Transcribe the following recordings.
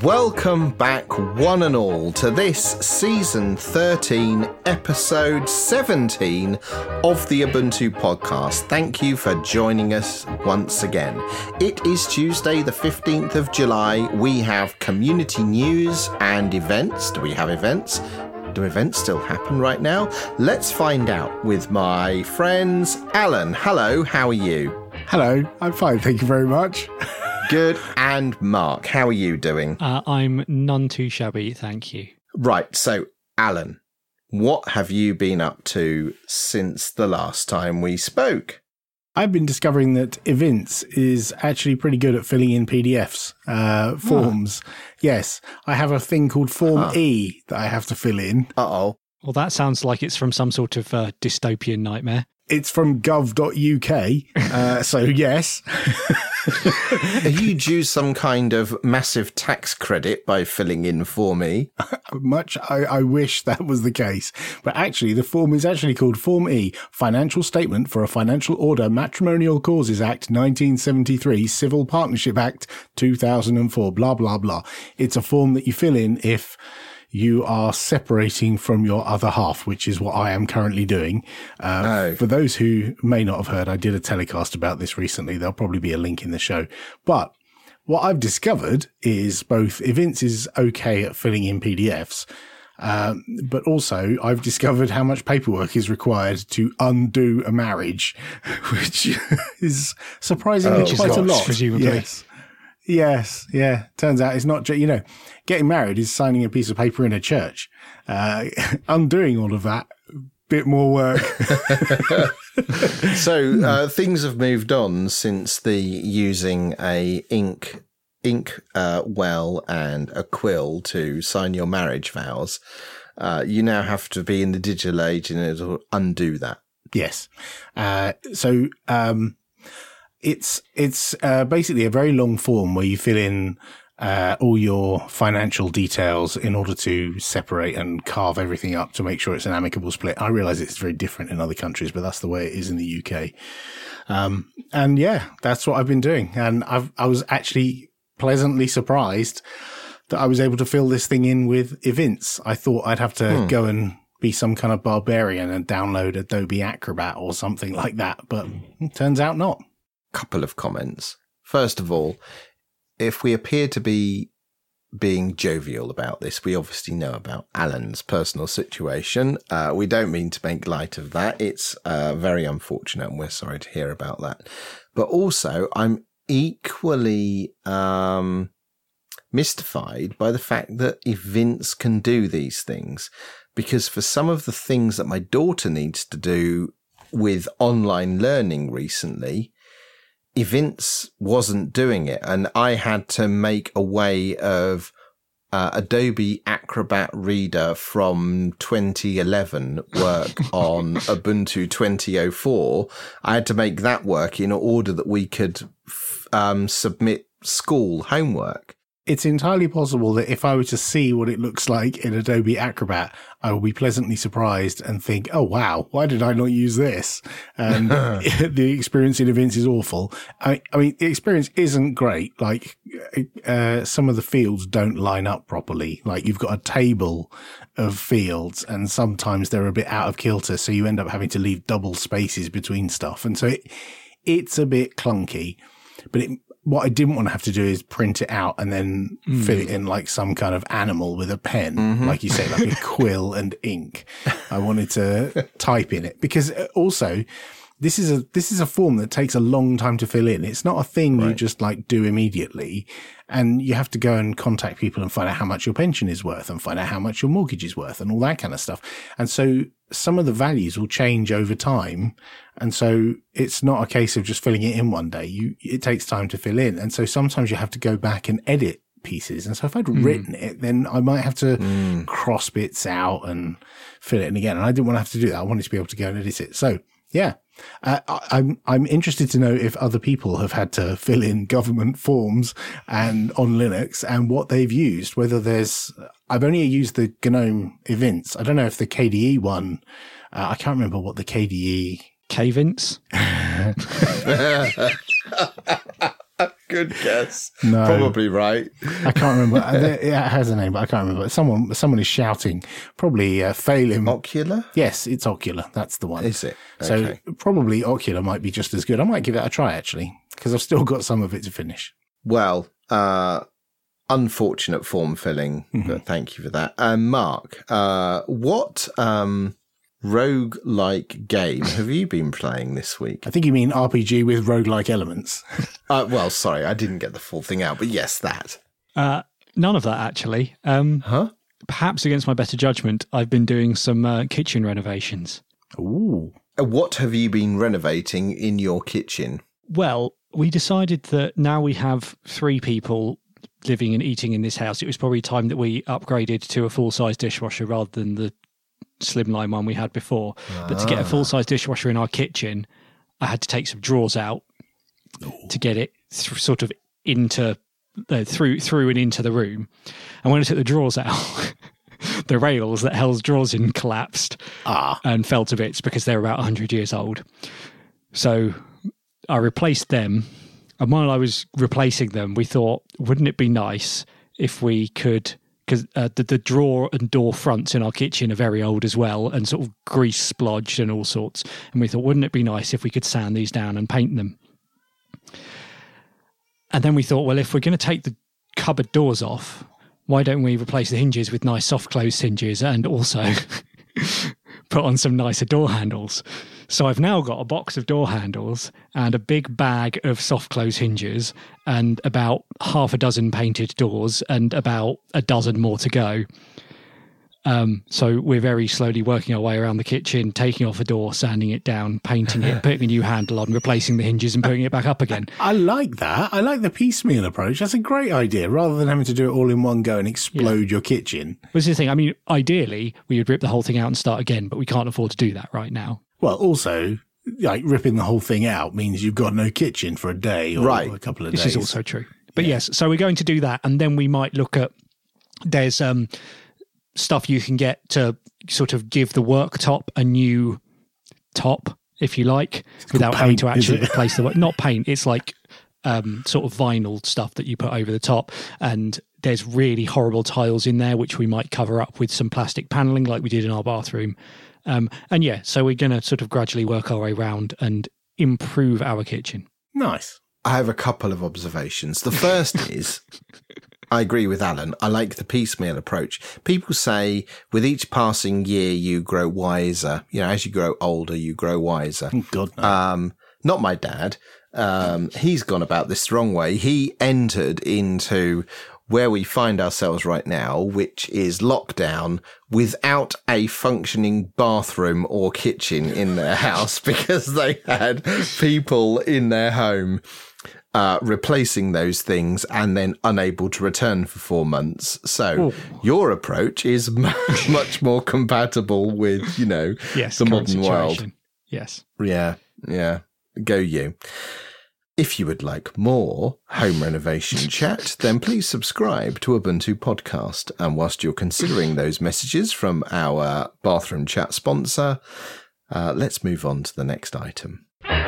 Welcome back, one and all, to this Season 13, Episode 17 of the Ubuntu Podcast. Thank you for joining us once again. It is Tuesday, the 15th of July. We have community news and events. Do we have events? Do events still happen right now? Let's find out with my friends. Alan, hello, how are you? Hello, I'm fine, thank you very much. Good. And Mark, how are you doing? I'm none too shabby, thank you. Right, so Alan, what have you been up to since the last time we spoke? I've been discovering that Evince is actually pretty good at filling in PDFs, forms. Yes, I have a thing called Form E that I have to fill in. Uh-oh. Well, that sounds like it's from some sort of dystopian nightmare. It's from gov.uk, so yes. Are you due some kind of massive tax credit by filling in Form E? I wish that was the case. But actually, the form is actually called Form E, Financial Statement for a Financial Order Matrimonial Causes Act 1973, Civil Partnership Act 2004, blah, blah, blah. It's a form that you fill in if you are separating from your other half, which is what I am currently doing. For those who may not have heard, I did a telecast about this recently. There'll probably be a link in the show. But what I've discovered is both Evince is okay at filling in PDFs, but also I've discovered how much paperwork is required to undo a marriage, which is surprisingly quite a lot. Presumably. Yes. Yeah. Turns out it's not, getting married is signing a piece of paper in a church. Undoing all of that, bit more work. So things have moved on since the using a ink well and a quill to sign your marriage vows. You now have to be in the digital age in order to undo that. Yes. It's basically a very long form where you fill in all your financial details in order to separate and carve everything up to make sure it's an amicable split. I realize it's very different in other countries, but that's the way it is in the UK. And yeah, that's what I've been doing. And I was actually pleasantly surprised that I was able to fill this thing in with Evince. I thought I'd have to go and be some kind of barbarian and download Adobe Acrobat or something like that, but it turns out not. Couple of comments. First of all, if we appear to be being jovial about this, we obviously know about Alan's personal situation. We don't mean to make light of that. It's very unfortunate, and we're sorry to hear about that. But also, I'm equally mystified by the fact that Evince can do these things, because for some of the things that my daughter needs to do with online learning recently, Evince wasn't doing it, and I had to make a way of Adobe Acrobat Reader from 2011 work on Ubuntu 2004. I had to make that work in order that we could submit school homework. It's entirely possible that if I were to see what it looks like in Adobe Acrobat, I will be pleasantly surprised and think, oh, wow, why did I not use this? And the experience in Evince is awful. I mean, the experience isn't great. Like, some of the fields don't line up properly. Like, you've got a table of fields and sometimes they're a bit out of kilter. So you end up having to leave double spaces between stuff. And so it's a bit clunky, but what I didn't want to have to do is print it out and then fill it in like some kind of animal with a pen, like you say, like a quill and ink. I wanted to type in it because also this is a form that takes a long time to fill in. It's not a thing you just like do immediately, and you have to go and contact people and find out how much your pension is worth and find out how much your mortgage is worth and all that kind of stuff. And so some of the values will change over time. And so it's not a case of just filling it in one day. It takes time to fill in. And so sometimes you have to go back and edit pieces. And so if I'd written it, then I might have to cross bits out and fill it in again. And I didn't want to have to do that. I wanted to be able to go and edit it. So yeah, I'm interested to know if other people have had to fill in government forms and on Linux and what they've used, whether I've only used the GNOME Evince. I don't know if the KDE one, I can't remember what the KDE K-Vince? Good guess. No. Probably right. I can't remember. It has a name, but I can't remember. Someone is shouting. Probably Phelim. Ocular? Yes, it's Ocular. That's the one. Is it? Okay. So probably Ocular might be just as good. I might give that a try, actually, because I've still got some of it to finish. Well, unfortunate form filling, but thank you for that. Mark, what roguelike game have you been playing this week? I think you mean RPG with roguelike elements. Well, sorry, I didn't get the full thing out, but yes, that. None of that, actually. Perhaps against my better judgment, I've been doing some kitchen renovations. Ooh. What have you been renovating in your kitchen? Well, we decided that now we have 3 people living and eating in this house, it was probably time that we upgraded to a full-size dishwasher rather than the slimline one we had before. But to get a full-size dishwasher in our kitchen, I had to take some drawers out to get it sort of into through and into the room. And when I took the drawers out, the rails that held drawers in collapsed and fell to bits because they're about 100 years old. So I replaced them. And while I was replacing them, we thought, wouldn't it be nice if we could, because the drawer and door fronts in our kitchen are very old as well and sort of grease splodged and all sorts. And we thought, wouldn't it be nice if we could sand these down and paint them? And then we thought, well, if we're going to take the cupboard doors off, why don't we replace the hinges with nice soft closed hinges and also put on some nicer door handles? So I've now got a box of door handles and a big bag of soft close hinges and about half a dozen painted doors and about a dozen more to go. So we're very slowly working our way around the kitchen, taking off a door, sanding it down, painting it, putting a new handle on, replacing the hinges and putting it back up again. I like that. I like the piecemeal approach. That's a great idea, rather than having to do it all in one go and explode your kitchen. This is the thing. I mean, ideally, we would rip the whole thing out and start again, but we can't afford to do that right now. Well, also, like ripping the whole thing out means you've got no kitchen for a day or a couple of days. This is also true. But yes, so we're going to do that. And then we might look at, there's stuff you can get to sort of give the worktop a new top, if you like, without having to actually replace the not paint. It's like sort of vinyl stuff that you put over the top. And there's really horrible tiles in there, which we might cover up with some plastic paneling like we did in our bathroom. And yeah, so we're going to sort of gradually work our way around and improve our kitchen. Nice. I have a couple of observations. The first is, I agree with Alan. I like the piecemeal approach. People say with each passing year, you grow wiser. You know, as you grow older, you grow wiser. Oh, God, no. Not my dad. He's gone about this the wrong way. He entered into where we find ourselves right now, which is lockdown, without a functioning bathroom or kitchen in their house because they had people in their home replacing those things and then unable to return for 4 months. So your approach is much more compatible with, you know, the modern world. Yes. Yeah. Go you. If you would like more home renovation chat, then please subscribe to Ubuntu Podcast. And whilst you're considering those messages from our bathroom chat sponsor, let's move on to the next item.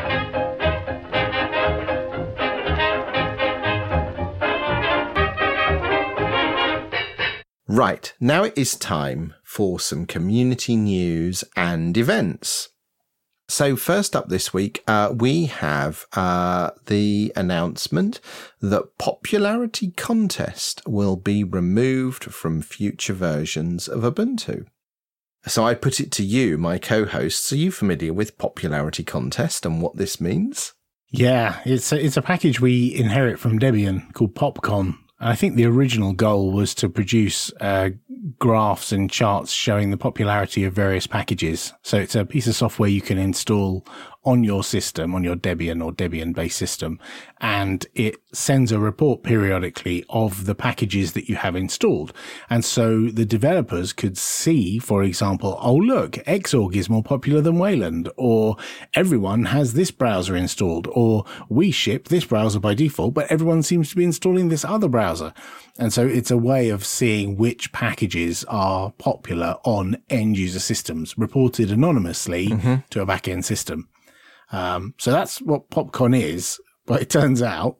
Right, now it is time for some community news and events. So first up this week, we have the announcement that Popularity Contest will be removed from future versions of Ubuntu. So I put it to you, my co-hosts, are you familiar with Popularity Contest and what this means? Yeah, it's a package we inherit from Debian called PopCon. I think the original goal was to produce graphs and charts showing the popularity of various packages. So it's a piece of software you can install on your system, on your Debian or Debian-based system, and it sends a report periodically of the packages that you have installed. And so the developers could see, for example, oh, look, Xorg is more popular than Wayland, or everyone has this browser installed, or we ship this browser by default, but everyone seems to be installing this other browser. And so it's a way of seeing which packages are popular on end-user systems, reported anonymously to a back-end system. So that's what PopCon is, but it turns out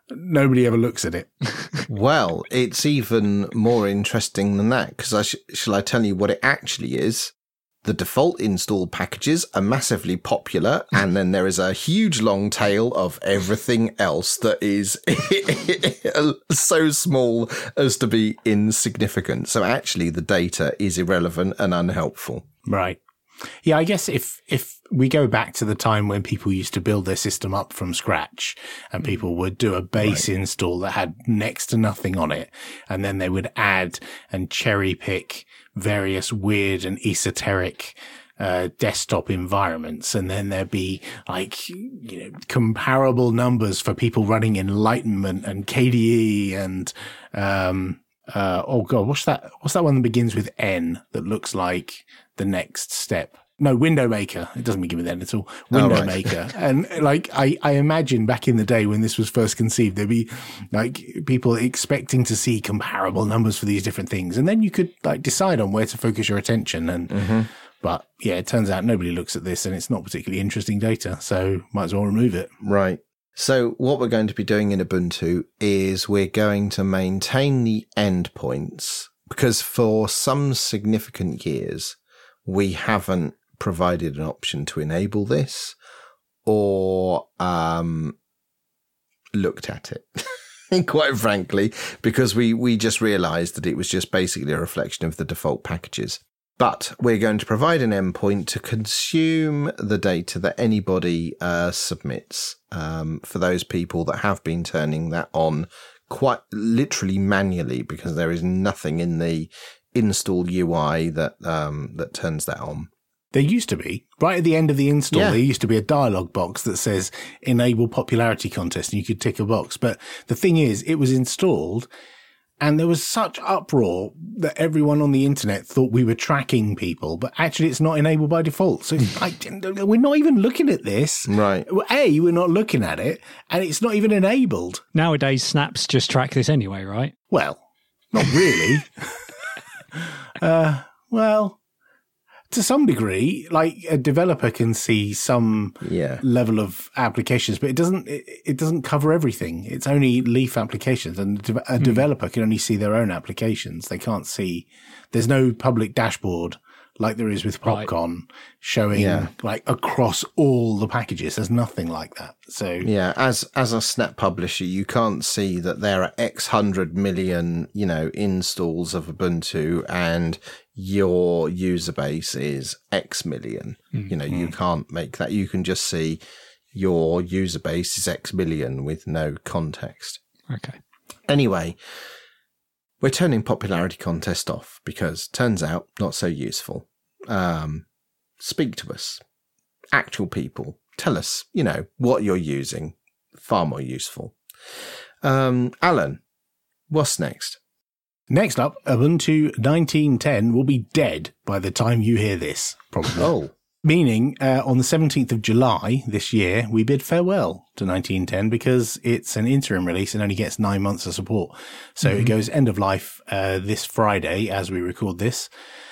nobody ever looks at it. Well, it's even more interesting than that, because shall I tell you what it actually is? The default install packages are massively popular, and then there is a huge long tail of everything else that is so small as to be insignificant. So actually the data is irrelevant and unhelpful. Right. Yeah, I guess if we go back to the time when people used to build their system up from scratch and people would do a base install that had next to nothing on it, and then they would add and cherry pick various weird and esoteric desktop environments, and then there'd be comparable numbers for people running Enlightenment and KDE and oh god, what's that one that begins with N that looks like the next step? No, Window Maker. It doesn't begin with N at all. Window Maker. And I imagine back in the day when this was first conceived, there'd be people expecting to see comparable numbers for these different things. And then you could decide on where to focus your attention. And, but yeah, it turns out nobody looks at this and it's not particularly interesting data. So might as well remove it. Right. So what we're going to be doing in Ubuntu is we're going to maintain the endpoints, because for some significant years, we haven't provided an option to enable this or looked at it, quite frankly, because we just realized that it was just basically a reflection of the default packages. But we're going to provide an endpoint to consume the data that anybody submits for those people that have been turning that on quite literally manually, because there is nothing in the install UI that turns that on. There used to be, right at the end of the install, there used to be a dialog box that says enable popularity contest, and you could tick a box. But the thing is, it was installed and there was such uproar that everyone on the internet thought we were tracking people, but actually it's not enabled by default. So we're not even looking at this. Right. We're not looking at it, and it's not even enabled. Nowadays, snaps just track this anyway, right? Well, not really. Well, to some degree, a developer can see some level of applications, but it doesn't cover everything. It's only Leaf applications, and a developer can only see their own applications. They can't see, there's no public dashboard like there is with Popcon showing across all the packages. There's nothing like that. So yeah, as a Snap publisher, you can't see that there are X 100 million, installs of Ubuntu and your user base is X million. You can't make that. You can just see your user base is X million with no context. Okay. Anyway, we're turning popularity contest off because turns out not so useful. Speak to us. Actual people. Tell us, what you're using. Far more useful. Alan, what's next? Next up, Ubuntu 19.10 will be dead by the time you hear this, probably. Oh. Meaning, on the 17th of July this year, we bid farewell to 19.10 because it's an interim release and only gets 9 months of support. So it goes end of life this Friday as we record this.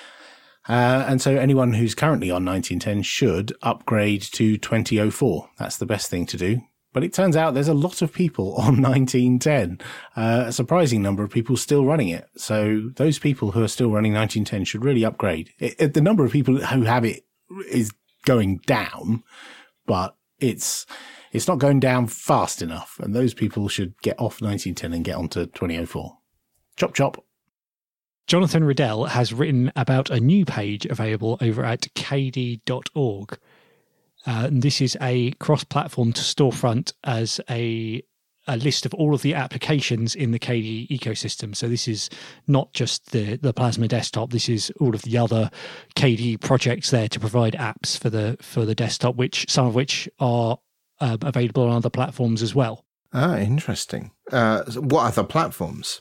And so anyone who's currently on 19.10 should upgrade to 20.04. That's the best thing to do. But it turns out there's a lot of people on 19.10, a surprising number of people still running it. So those people who are still running 19.10 should really upgrade. The number of people who have it is going down, but it's not going down fast enough. And those people should get off 19.10 and get onto 20.04. Chop, chop. Jonathan Riddell has written about a new page available over at kd.org. This is a cross-platform to storefront as a list of all of the applications in the KDE ecosystem. So this is not just the Plasma desktop. This is all of the other KDE projects there to provide apps for the desktop, some of which are available on other platforms as well. Ah, interesting. What other platforms?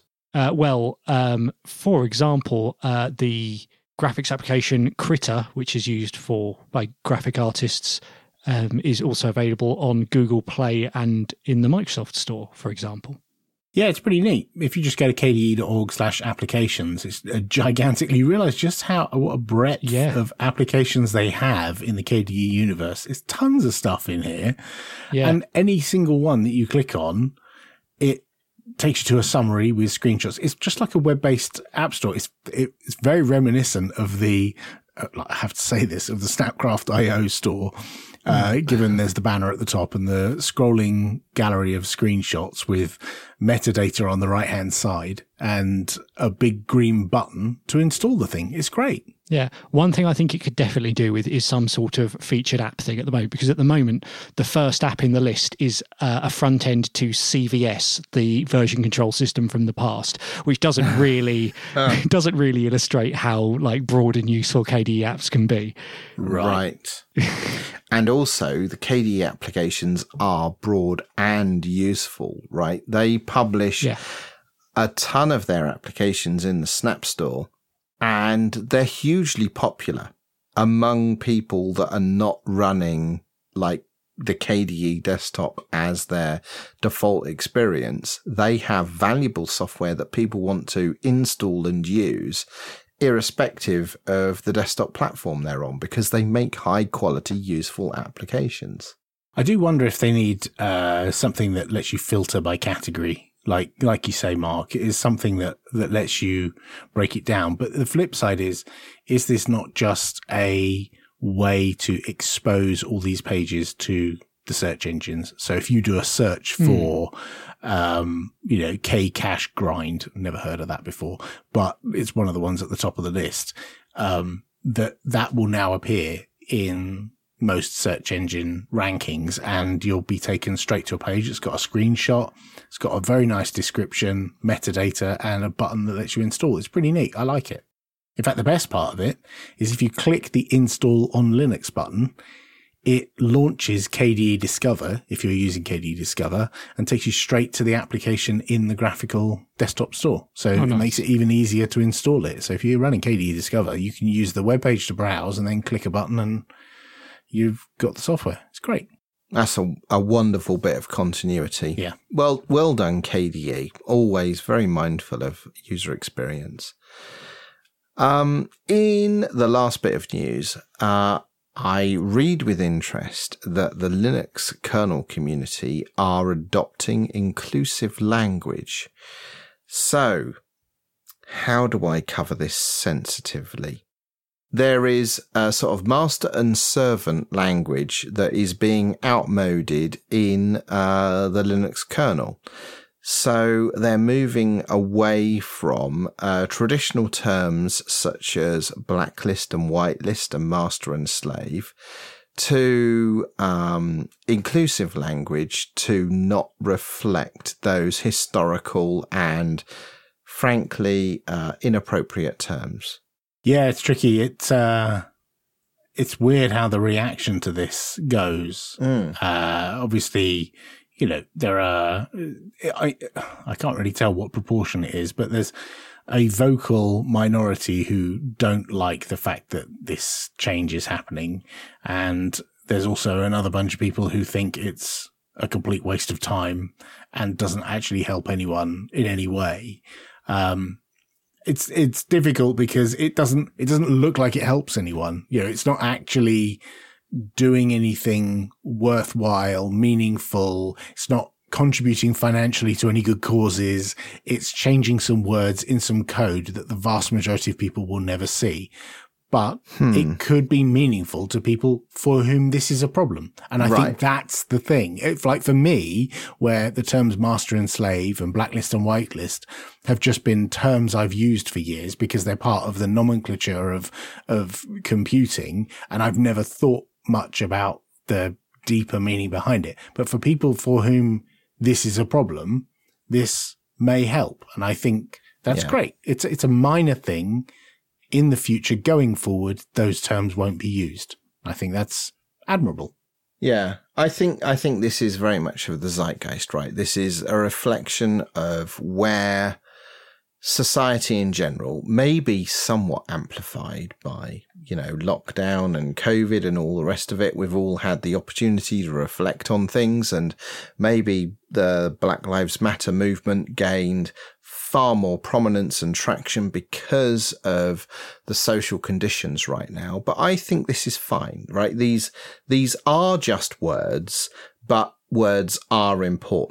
For example, the graphics application Krita, which is used by graphic artists, is also available on Google Play and in the Microsoft Store, for example. Yeah, it's pretty neat. If you just go to kde.org/applications, it's gigantic. You realize just what a breadth of applications they have in the KDE universe. There's tons of stuff in here. Yeah. And any single one that you click on it takes you to a summary with screenshots. It's just like a web-based app store. It's very reminiscent of the, I have to say this, of the Snapcraft.io store, given there's the banner at the top and the scrolling gallery of screenshots with metadata on the right-hand side and a big green button to install the thing. It's great. Yeah. One thing I think it could definitely do with is some sort of featured app thing at the moment, because at the moment, the first app in the list is a front end to CVS, the version control system from the past, which doesn't really illustrate how like broad and useful KDE apps can be. Right. And also the KDE applications are broad and useful, right? They publish a ton of their applications in the Snap Store, and they're hugely popular among people that are not running like the KDE desktop as their default experience. They have valuable software that people want to install and use irrespective of the desktop platform they're on, because they make high quality, useful applications. I do wonder if they need something that lets you filter by category. Like you say, Mark, it is something that lets you break it down. But the flip side is this not just a way to expose all these pages to the search engines? So if you do a search for, K-Cache grind, never heard of that before, but it's one of the ones at the top of the list, that will now appear in most search engine rankings, and you'll be taken straight to a page. It's got a screenshot. It's got a very nice description, metadata, and a button that lets you install. It's pretty neat. I like it. In fact, the best part of it is if you click the install on Linux button, it launches KDE Discover, if you're using KDE Discover, and takes you straight to the application in the graphical desktop store. So it makes it even easier to install it. So if you're running KDE Discover, you can use the web page to browse and then click a button and you've got the software. It's great. That's a wonderful bit of continuity. Yeah. Well done, KDE. Always very mindful of user experience. In the last bit of news, I read with interest that the Linux kernel community are adopting inclusive language. So, how do I cover this sensitively? There is a sort of master and servant language that is being outmoded in the Linux kernel. So they're moving away from traditional terms such as blacklist and whitelist and master and slave to inclusive language to not reflect those historical and, frankly, inappropriate terms. Yeah, it's tricky. It's weird how the reaction to this goes. Obviously, there are, I can't really tell what proportion it is, but there's a vocal minority who don't like the fact that this change is happening. And there's also another bunch of people who think it's a complete waste of time and doesn't actually help anyone in any way. It's difficult because it doesn't look like it helps anyone. It's not actually doing anything worthwhile, meaningful. It's not contributing financially to any good causes. It's changing some words in some code that the vast majority of people will never see. But it could be meaningful to people for whom this is a problem. And I think that's the thing. It's like for me, where the terms master and slave and blacklist and whitelist have just been terms I've used for years because they're part of the nomenclature of computing. And I've never thought much about the deeper meaning behind it. But for people for whom this is a problem, this may help. And I think that's great. It's a minor thing. In the future, going forward, those terms won't be used. I think that's admirable. Yeah, I think this is very much of the zeitgeist, right? This is a reflection of where society in general may be somewhat amplified by, lockdown and COVID and all the rest of it. We've all had the opportunity to reflect on things, and maybe the Black Lives Matter movement gained far more prominence and traction because of the social conditions right now. But I think this is fine, right? These are just words, but words are important.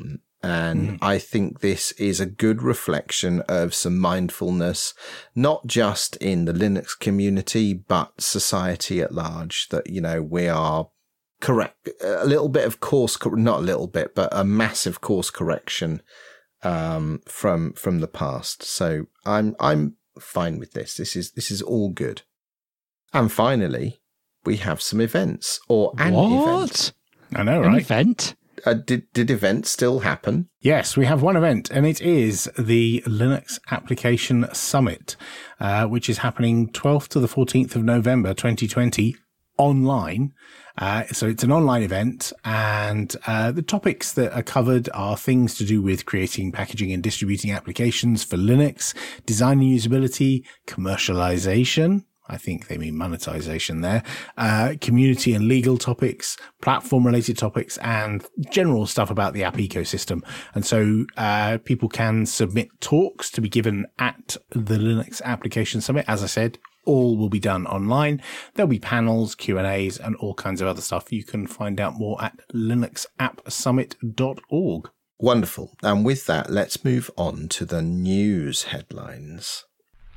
And I think this is a good reflection of some mindfulness, not just in the Linux community, but society at large, that, you know, we are correct. A little bit of not a little bit, but a massive course correction from the past. So I'm fine with this. This is all good. And finally, we have some events an event. I know, right? An event? Did events still happen? Yes, we have one event, and it is the Linux Application Summit, which is happening 12th to the 14th of November 2020 online. So it's an online event, and the topics that are covered are things to do with creating, packaging, and distributing applications for Linux, design and usability, commercialization. I think they mean monetization there, community and legal topics, platform related topics, and general stuff about the app ecosystem. And so, people can submit talks to be given at the Linux Application Summit. As I said, all will be done online. There'll be panels, Q&As, and all kinds of other stuff. You can find out more at linuxappsummit.org. Wonderful. And with that, let's move on to the news headlines.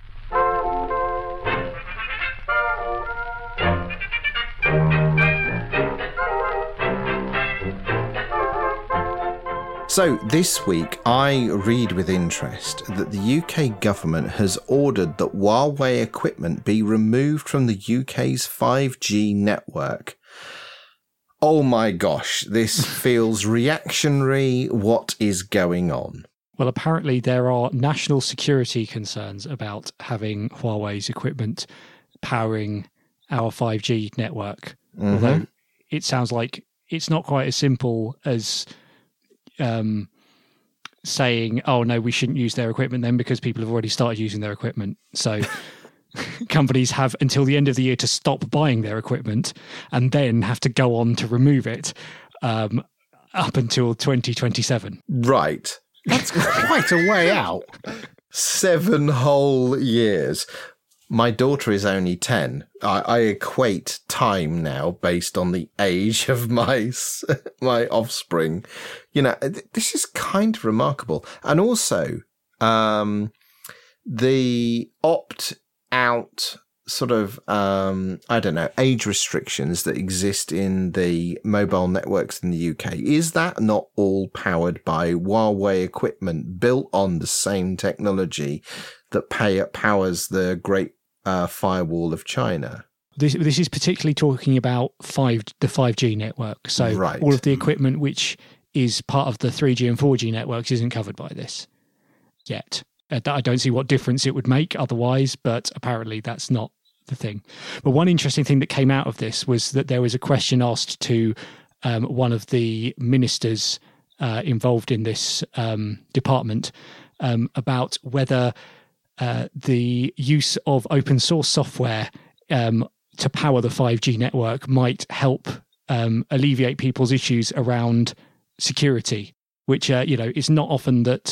So this week, I read with interest that the UK government has ordered that Huawei equipment be removed from the UK's 5G network. Oh my gosh, this feels reactionary. What is going on? Well, apparently there are national security concerns about having Huawei's equipment powering our 5G network. Mm-hmm. Although it sounds like it's not quite as simple as saying, oh no, we shouldn't use their equipment then, because people have already started using their equipment. So companies have until the end of the year to stop buying their equipment and then have to go on to remove it up until 2027. Right. That's quite a way out. 7 whole years. My daughter is only 10. I equate time now based on the age of my offspring. You know, this is kind of remarkable. And also, the opt-out sort of, age restrictions that exist in the mobile networks in the UK. Is that not all powered by Huawei equipment built on the same technology that powers the Great Firewall of China? This is particularly talking about the 5G network. So right. All of the equipment which is part of the 3G and 4G networks isn't covered by this yet. I don't see what difference it would make otherwise, but apparently that's not the thing. But one interesting thing that came out of this was that there was a question asked to one of the ministers involved in this department about whether the use of open source software to power the 5G network might help alleviate people's issues around security, which it's not often that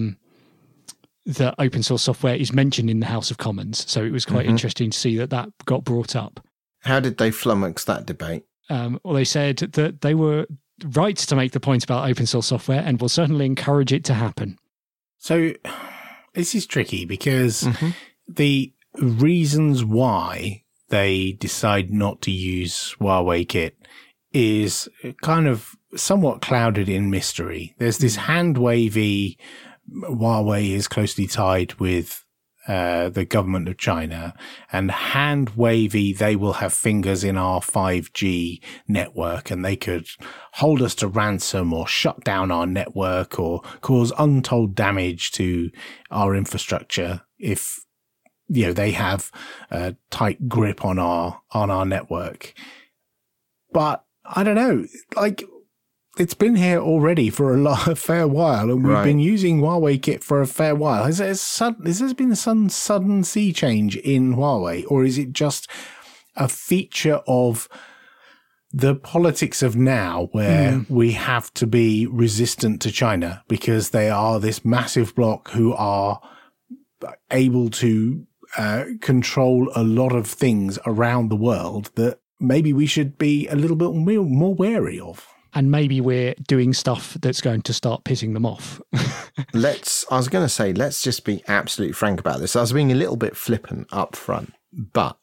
that open source software is mentioned in the House of Commons. So it was quite interesting to see that got brought up. How did they flummox that debate? Well, they said that they were right to make the point about open source software and will certainly encourage it to happen. So this is tricky because the reasons why they decide not to use Huawei kit is kind of somewhat clouded in mystery. There's this hand-wavy, Huawei is closely tied with the government of China, and hand-wavy, they will have fingers in our 5G network and they could hold us to ransom or shut down our network or cause untold damage to our infrastructure if, they have a tight grip on our network. But I don't know, it's been here already for a fair while, and we've been using Huawei kit for a fair while. Has there been some sudden sea change in Huawei, or is it just a feature of the politics of now where we have to be resistant to China because they are this massive bloc who are able to control a lot of things around the world that maybe we should be a little bit more wary of? and maybe we're doing stuff that's going to start pissing them off. I was going to say, let's just be absolutely frank about this. I was being a little bit flippant up front, but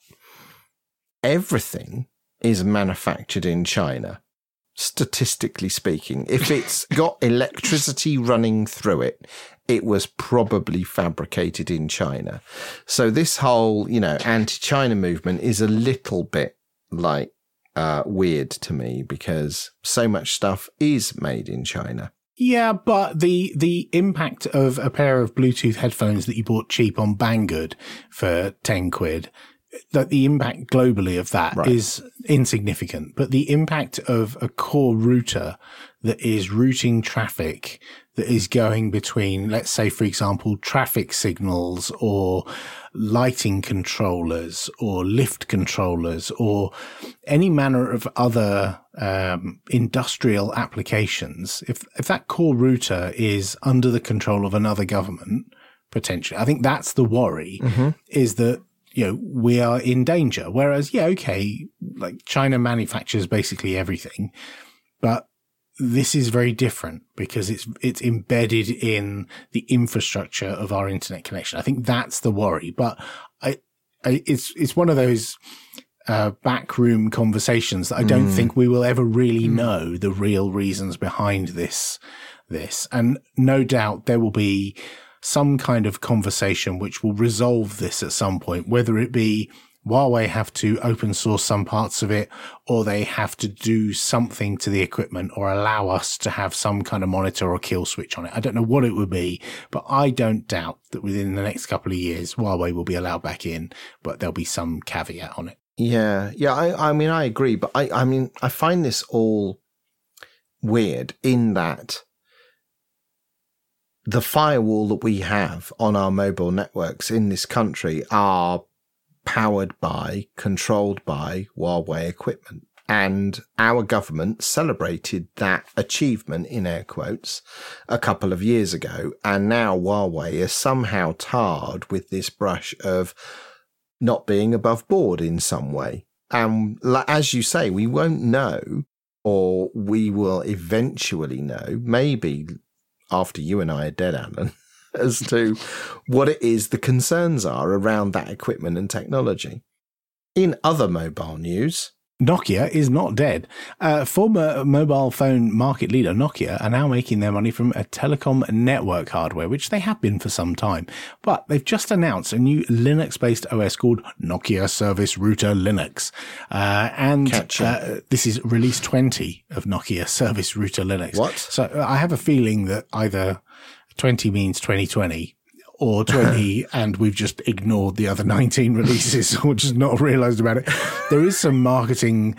everything is manufactured in China. Statistically speaking, if it's got electricity running through it, it was probably fabricated in China. So this whole, anti-China movement is a little bit like weird to me because so much stuff is made in China. Yeah, but the impact of a pair of Bluetooth headphones that you bought cheap on Banggood for 10 quid, that the impact globally of that is insignificant. But the impact of a core router that is routing traffic that is going between, let's say, for example, traffic signals or lighting controllers or lift controllers or any manner of other industrial applications, if that core router is under the control of another government, potentially, I think that's the worry, is that, we are in danger. Whereas, like China manufactures basically everything, but this is very different because it's embedded in the infrastructure of our internet connection. I think that's the worry, but it's one of those backroom conversations that I don't think we will ever really know the real reasons behind this. And no doubt there will be some kind of conversation which will resolve this at some point, whether it be Huawei have to open source some parts of it, or they have to do something to the equipment or allow us to have some kind of monitor or kill switch on it. I don't know what it would be, but I don't doubt that within the next couple of years, Huawei will be allowed back in, but there'll be some caveat on it. Yeah. I mean, I agree, but I find this all weird in that the firewall that we have on our mobile networks in this country are powered by, controlled by Huawei equipment. And our government celebrated that achievement, in air quotes, a couple of years ago. And now Huawei is somehow tarred with this brush of not being above board in some way. And as you say, we won't know, or we will eventually know, maybe after you and I are dead, Alan, as to what it is the concerns are around that equipment and technology. In other mobile news, Nokia is not dead. Former mobile phone market leader Nokia are now making their money from a telecom network hardware, which they have been for some time. But they've just announced a new Linux-based OS called Nokia Service Router Linux. This is release 20 of Nokia Service Router Linux. What? So I have a feeling that either 20 means 2020 or 20 and we've just ignored the other 19 releases or just not realized about it. There is some marketing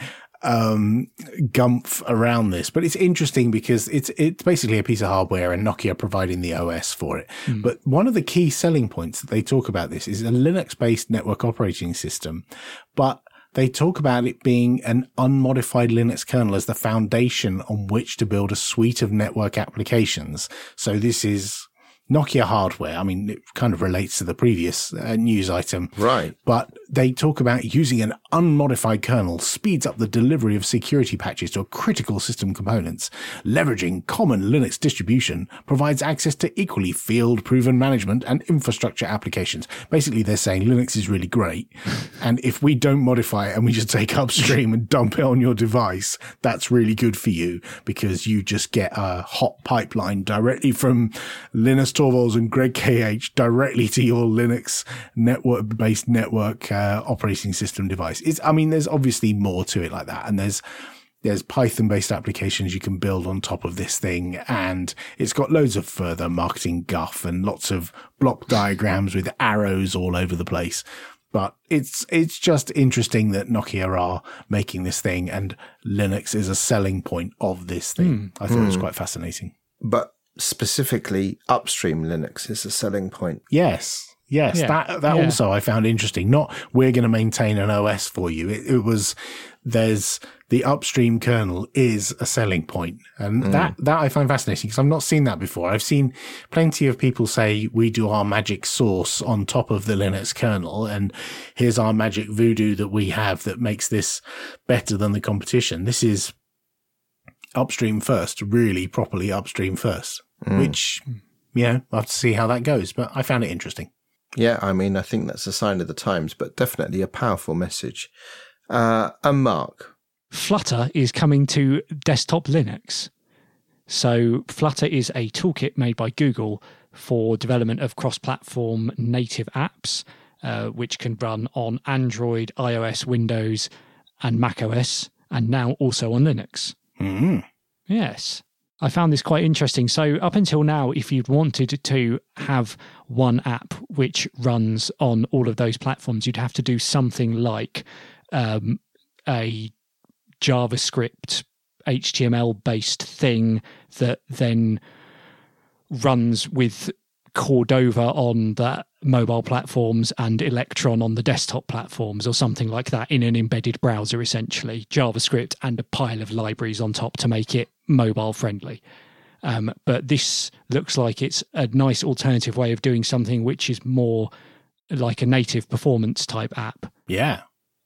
gumph around this, but it's interesting because it's basically a piece of hardware and Nokia providing the OS for it. But one of the key selling points that they talk about this is a Linux-based network operating system, but they talk about it being an unmodified Linux kernel as the foundation on which to build a suite of network applications. So this is Nokia hardware. I mean, it kind of relates to the previous news item. Right. But they talk about using an unmodified kernel speeds up the delivery of security patches to critical system components. Leveraging common Linux distribution provides access to equally field-proven management and infrastructure applications. Basically, they're saying Linux is really great. And if we don't modify it and we just take upstream and dump it on your device, that's really good for you because you just get a hot pipeline directly from Linus Torvalds and Greg KH directly to your Linux network-based network operating system device. There's obviously more to it like that. And there's Python-based applications you can build on top of this thing. And it's got loads of further marketing guff and lots of block diagrams with arrows all over the place. But it's just interesting that Nokia are making this thing and Linux is a selling point of this thing. I thought it was quite fascinating. But specifically upstream Linux is a selling point. Yes. Yeah. That also I found interesting. Not we're going to maintain an OS for you. It was there's the upstream kernel is a selling point. And that I find fascinating because I've not seen that before. I've seen plenty of people say we do our magic sauce on top of the Linux kernel and here's our magic voodoo that we have that makes this better than the competition. This is upstream first, really properly upstream first, which, I'll have to see how that goes. But I found it interesting. Yeah, I mean, I think that's a sign of the times, but definitely a powerful message. And Mark? Flutter is coming to desktop Linux. So Flutter is a toolkit made by Google for development of cross-platform native apps, which can run on Android, iOS, Windows, and macOS, and now also on Linux. Mm-hmm. Yes. I found this quite interesting. So up until now, if you'd wanted to have one app which runs on all of those platforms, you'd have to do something like a JavaScript HTML-based thing that then runs with Cordova on the mobile platforms and Electron on the desktop platforms, or something like that, in an embedded browser, essentially. JavaScript and a pile of libraries on top to make it mobile friendly. But this looks like it's a nice alternative way of doing something which is more like a native performance type app. Yeah.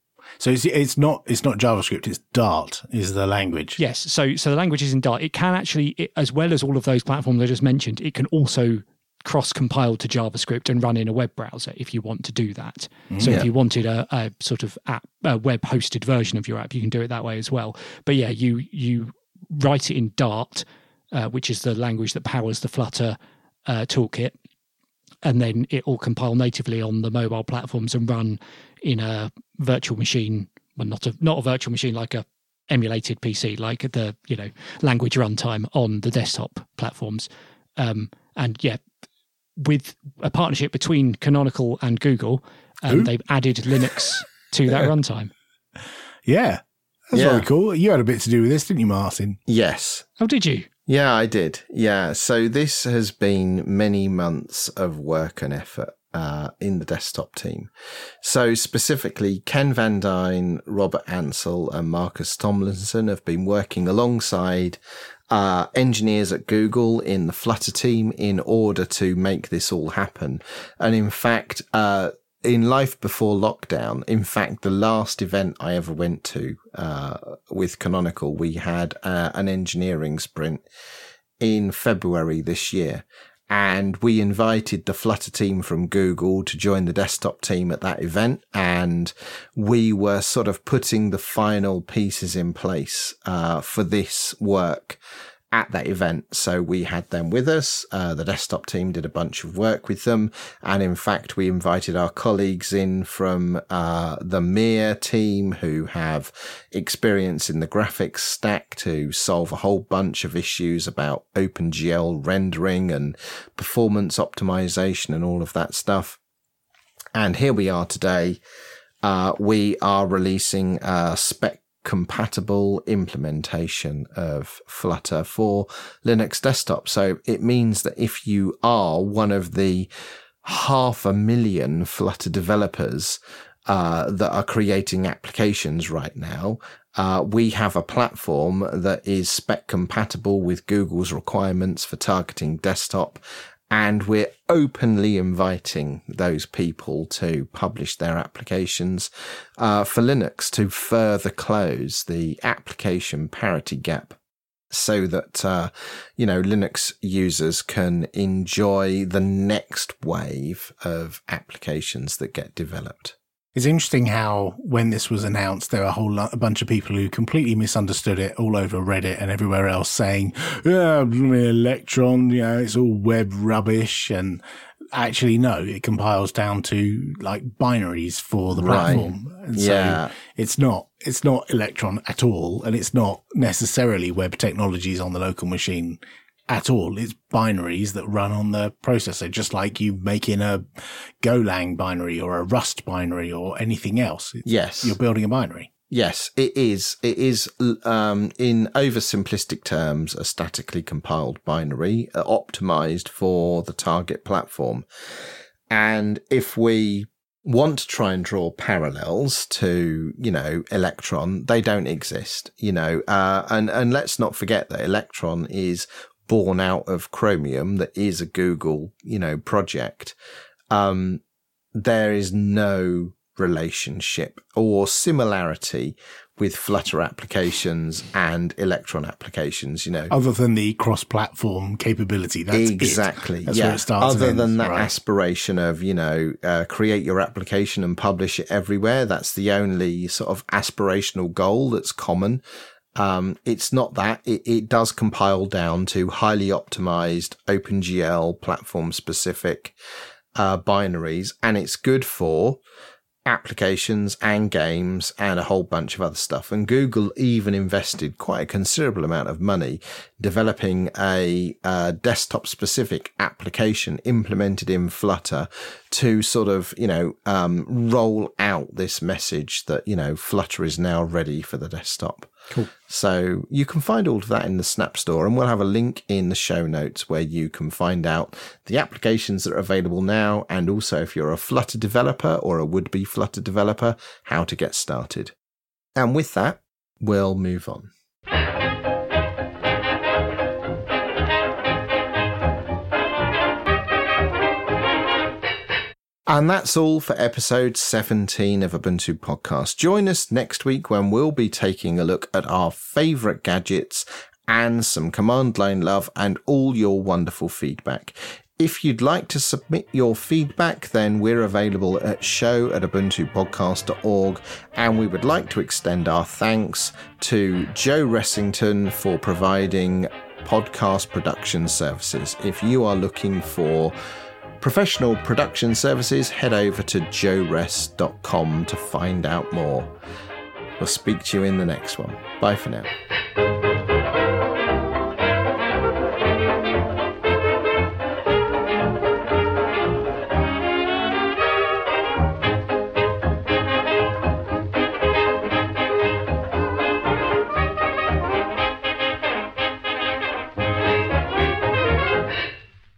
So it's not JavaScript, it's Dart is the language. Yes. So the language is in Dart. It can actually, as well as all of those platforms I just mentioned, it can also cross-compile to JavaScript and run in a web browser if you want to do that. So if you wanted a sort of app, a web-hosted version of your app, you can do it that way as well. But yeah, you write it in Dart, which is the language that powers the Flutter toolkit, and then it will compile natively on the mobile platforms and run in a virtual machine. Well, not a virtual machine, like a emulated PC, like the language runtime on the desktop platforms. And yeah, with a partnership between Canonical and Google, they've added Linux to that runtime. Yeah, that's very cool. You had a bit to do with this, didn't you, Martin? Yes. Oh, did you? Yeah, I did. Yeah. So this has been many months of work and effort in the desktop team. So specifically, Ken Van Dyne, Robert Ansel, and Marcus Tomlinson have been working alongside engineers at Google in the Flutter team in order to make this all happen. And in fact, in life before lockdown, in fact, the last event I ever went to with Canonical, we had an engineering sprint in February this year. And we invited the Flutter team from Google to join the desktop team at that event. And we were sort of putting the final pieces in place for this work at that event. So we had them with us. The desktop team did a bunch of work with them. And in fact, we invited our colleagues in from the Mir team who have experience in the graphics stack to solve a whole bunch of issues about OpenGL rendering and performance optimization and all of that stuff. And here we are today. We are releasing a spec compatible implementation of Flutter for Linux desktop. So it means that if you are one of the 500,000 Flutter developers that are creating applications right now, we have a platform that is spec compatible with Google's requirements for targeting desktop. And we're openly inviting those people to publish their applications for Linux to further close the application parity gap so that, Linux users can enjoy the next wave of applications that get developed. It's interesting how when this was announced, there were a bunch of people who completely misunderstood it all over Reddit and everywhere else saying, Electron, it's all web rubbish. And actually, no, it compiles down to like binaries for the platform. Right. And so it's not Electron at all. And it's not necessarily web technologies on the local machine at all. It's binaries that run on the processor, just like you make in a Golang binary or a Rust binary or anything else. Yes. You're building a binary. Yes, it is. It is, in oversimplistic terms, a statically compiled binary optimized for the target platform. And if we want to try and draw parallels to, Electron, they don't exist, and let's not forget that Electron is born out of Chromium, that is a Google, project. There is no relationship or similarity with Flutter applications and Electron applications, you know. Other than the cross-platform capability. That's exactly. That's where it starts. Other than that aspiration of, you know, create your application and publish it everywhere. That's the only sort of aspirational goal that's common. It's not that. It does compile down to highly optimized OpenGL platform-specific binaries, and it's good for applications and games and a whole bunch of other stuff. And Google even invested quite a considerable amount of money developing a desktop specific application implemented in Flutter to sort of, you know, roll out this message that, you know, Flutter is now ready for the desktop. Cool. So you can find all of that in the Snap Store, and we'll have a link in the show notes where you can find out the applications that are available now, and also if you're a Flutter developer or a would-be Flutter developer, how to get started. And with that, we'll move on. And that's all for episode 17 of Ubuntu Podcast. Join us next week when we'll be taking a look at our favourite gadgets and some command line love and all your wonderful feedback. If you'd like to submit your feedback, then we're available at show@ubuntupodcast.org, and we would like to extend our thanks to Joe Ressington for providing podcast production services. If you are looking for professional production services, head over to joeress.com to find out more. We'll speak to you in the next one. Bye for now.